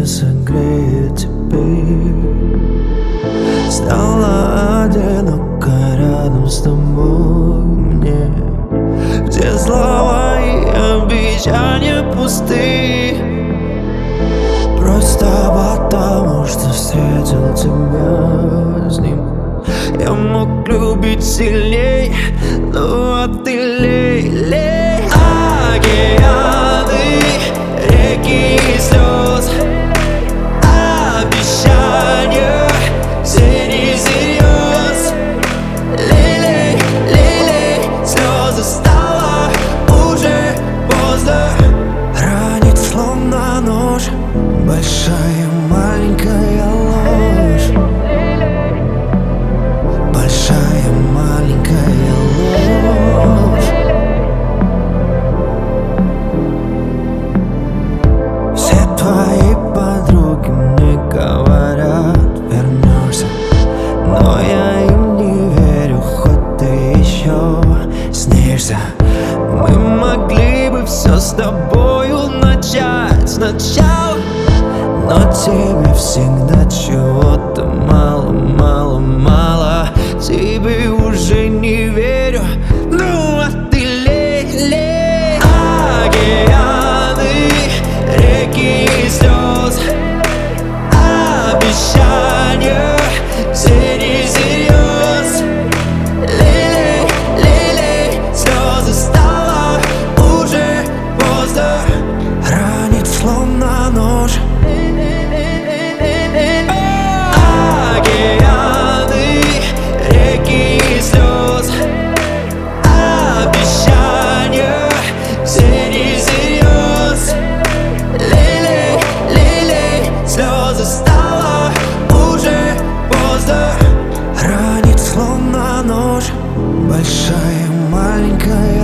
согреет теперь. Стало одиноко рядом с тобой мне, где слова и обещания пусты. Просто потому, что встретил тебя с ним, я мог любить сильней, но ты лей. Океаны, реки слез, обещания, все не всерьез. Лей, слезы, стало уже поздно. Ранит словно нож, большая маленькая ложь. Большая маленькая ложь. Все твои подруги мне говорят, вернешься, но я им не верю, хоть ты еще снишься. Мы могли бы все с тобою начать сначала, но тебе всегда чего-то мало, мало, мало. Тебе уже не верю, ну а ты лей. Океаны, реки слез, обещания, все не всерьез. Лей, слезы, стало уже поздно. Ранит словно нож. Океаны, реки слез, обещания, все не всерьез. Лей, слезы, стало уже поздно. Ранит словно нож, большая маленькая